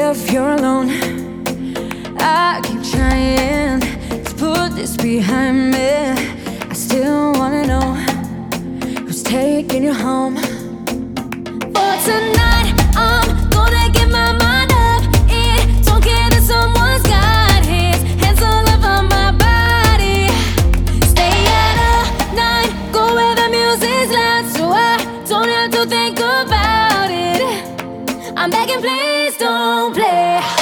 if you're alone. I keep trying to put this behind me. I still wanna know who's taking you home. For tonight, I'm gonna get my mind up. It don't care that someone's got his hands all over my body. Stay out all night, go where the music's loud, so I don't have to think about it. I'm begging, please don't play.